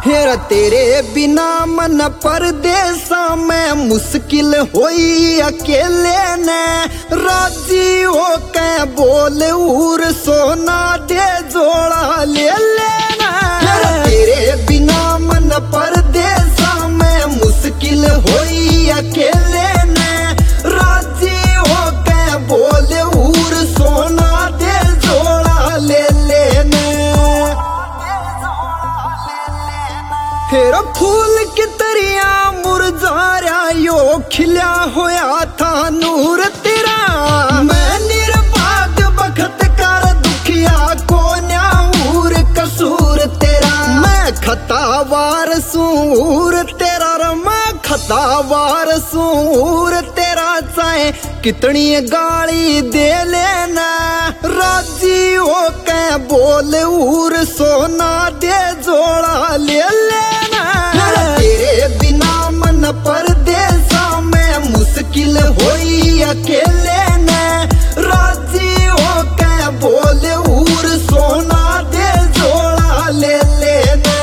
हेरा तेरे बिना मन परदेसा में मुश्किल होई अकेले ने राजी हो के बोल उर सोना दे जोड़ा ले लेना। तेरे बिना मन परदेसा में मुश्किल होई अकेले ने राजी हो के बोल उर सोना दे जोड़ा ले लेना। तेरा फूल की तरिया मुरझा रहा यो खिला होया था नूर तेरा। मैं निर्भाग बखत कर दुखिया को न्याऊर कसूर तेरा। मैं खतावार सूर तेरा मैं खतावार सूर तेरा चाहे कितनी गाली दे लेना राजी हो के बोल उर सोना दे जोड़ा ले लेना। तेरे बिना मन परदेसा में मुश्किल होई अकेले ने राजी हो के बोल उर सोना दे जोड़ा ले लेना।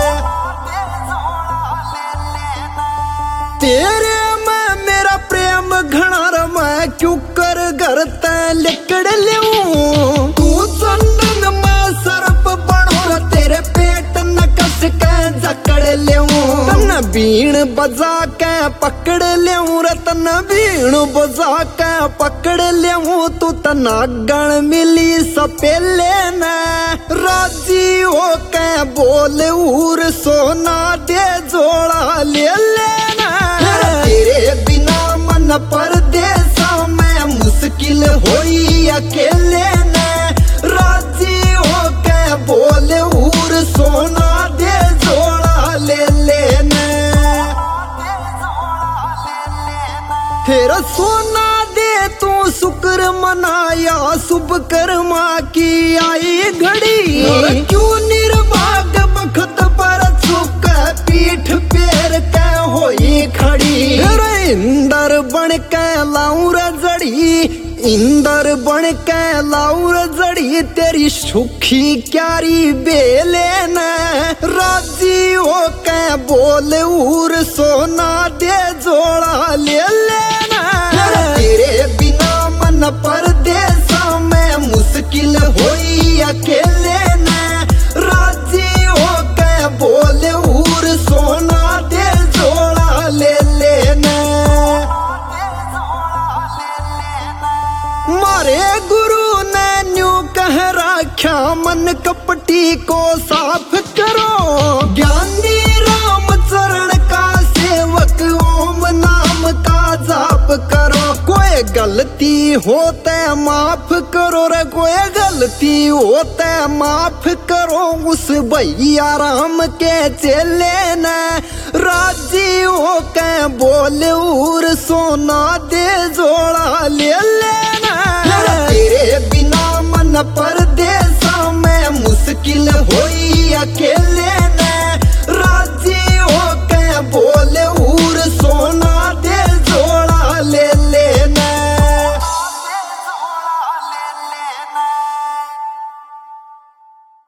तेरे में मेरा प्रेम घना रमा क्यों कर घर ते लिकड़ लियूं। तू चंदन में सर्प बनो तेरे पेट न कस के जकड़ लियूं। तन बीण बजा के पकड़ लियूं रतन बीण बजा के पकड़ लियूं। तू तना गण मिली सपेले न राजी हो के बोल उर सोना दे जोड़ा ले लेना। तेरे बिना मन परदेसा में मुश्किल होई अकेले ने राजी हो के बोल उर सोना दे जोड़ा ले लेना। तेरा सोना दे तू शुक्र मनाया शुभ कर्मा की आई घड़ी। क्यों निर्भाग बखत पर झुक पीठ पैर के होई खड़ी। इंदर बन के लाऊं रजड़ी इंदर बन के लाऊं रजड़ी तेरी सुखी क्यारी बेले न राजी हो के बोल उर सोना दे जोड़ा ले लेना। तेरे बिना मन परदेसा में मुश्किल होई अकेले ने राजी हो के बोल उर सोना दे जोड़ा ले लेना। मारे गुरु ने न्यू कह रखा मन कपटी को साफ करो। ज्ञानी राम चरण का सेवक ओम नाम का जाप करो। कोई गलती होते माफ करो रे कोई गलती होते माफ करो। उस भैया राम के चेले ने राजी हो के बोल उर सोना दे जोड़ा ले लेना। तेरे बिना मन परदेसा में मुश्किल होई अकेले